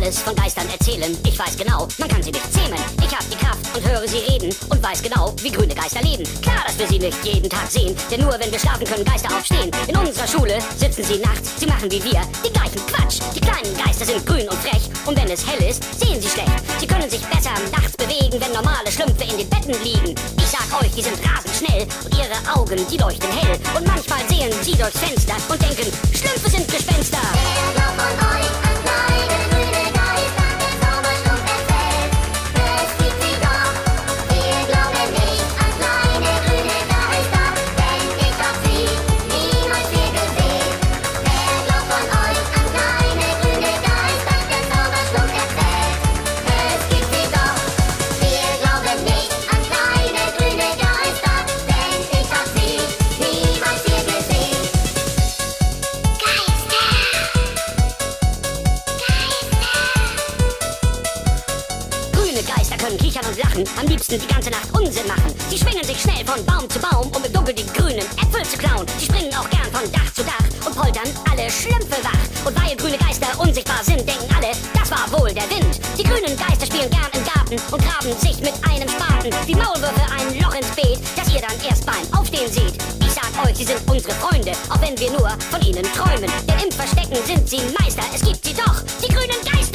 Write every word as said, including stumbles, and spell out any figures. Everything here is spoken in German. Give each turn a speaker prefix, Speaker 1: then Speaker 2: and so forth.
Speaker 1: alles von Geistern erzählen. Ich weiß genau, man kann sie nicht zähmen. Ich hab die Kraft und höre sie reden und weiß genau, wie grüne Geister leben. Klar, dass wir sie nicht jeden Tag sehen, denn nur wenn wir schlafen, können Geister aufstehen. In unserer Schule sitzen sie nachts, sie machen wie wir den gleichen Quatsch. Die kleinen Geister sind grün und frech und wenn es hell ist, sehen sie schlecht. Sie können sich besser nachts bewegen, wenn normale Schlümpfe in den Betten liegen. Ich sag euch, die sind rasend schnell und ihre Augen, die leuchten hell. Und manchmal sehen sie durchs Fenster und denken, Schlümpfe sind Gespenster.
Speaker 2: Wer glaubt von euch an kleine grüne Geister, der Zauberstump erzählt? Es gibt sie doch. Wir glauben nicht an kleine grüne Geister, denn ich hab sie niemals hier gesehen. Wer glaubt von euch an kleine grüne Geister, der Zauberstump erzählt? Es gibt sie doch. Wir glauben nicht an kleine grüne Geister, denn ich hab sie niemals hier gesehen.
Speaker 1: Grüne Geister können kichern und lachen, am liebsten die ganze Nacht Unsinn machen. Sie schwingen sich schnell von Baum zu Baum, um im Dunkeln die grünen Äpfel zu klauen. Sie springen auch gern von Dach zu Dach und poltern alle Schlümpfe wach. Und weil grüne Geister unsichtbar sind, denken alle, das war wohl der Wind. Die grünen Geister spielen gern im Garten und graben sich mit einem Spaten wie Maulwürfe ein Loch ins Beet, das ihr dann erst beim Aufstehen seht. Ich sag euch, sie sind unsere Freunde, auch wenn wir nur von ihnen träumen. Denn im Verstecken sind sie Meister, es gibt sie doch, die grünen Geister.